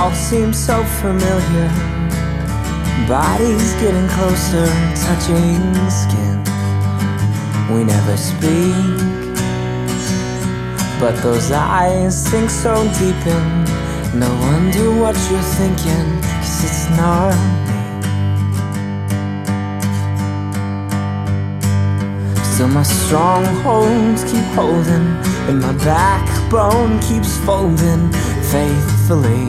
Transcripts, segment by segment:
all seems so familiar. Bodies getting closer, touching skin. We never speak, but those eyes sink so deep in. No wonder what you're thinking, 'cause it's not me. Still my strongholds keep holding, and my backbone keeps folding faithfully.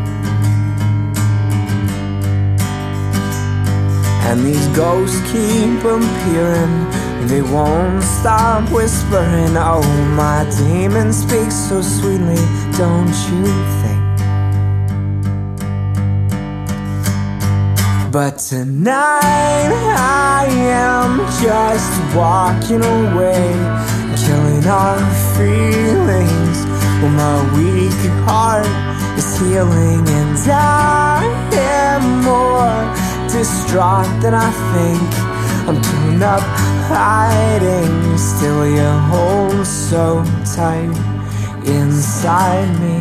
And these ghosts keep appearing, they won't stop whispering. Oh, my demon speaks so sweetly, don't you think? But tonight I am just walking away, killing our feelings, while my weak heart is healing. And I am more distraught than I think. I'm torn up, hiding, still you hold so tight inside me.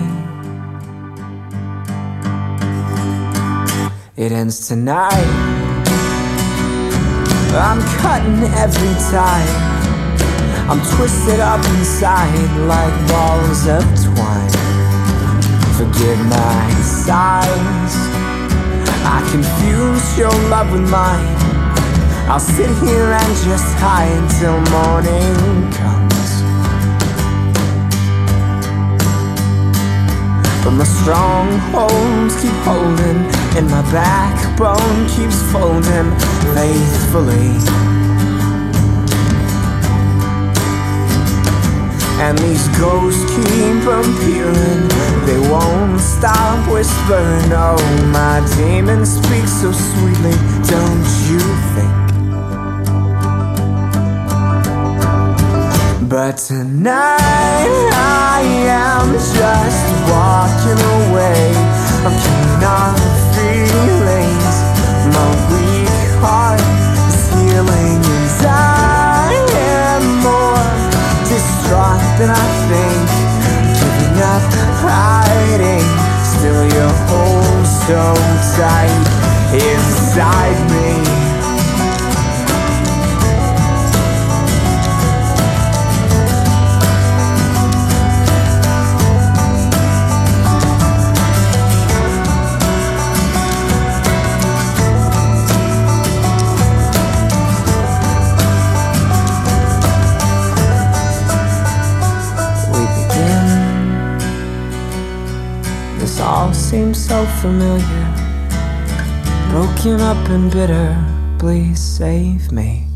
It ends tonight. I'm cutting every tie. I'm twisted up inside like balls of twine. Forgive my sighs, I confuse your love with mine. I'll sit here and just hide till morning comes. But my strongholds keep holding, and my backbone keeps folding faithfully. And these ghosts keep appearing, they won't stop whispering. Oh, my demon speaks so sweetly, don't you think? But tonight I am just walking away. I'm killing our feelings, my weak heart is healing. And I am more distraught than I think. Giving up, hiding, still you hold so tight inside me. This all seems so familiar. Broken up and bitter, please save me.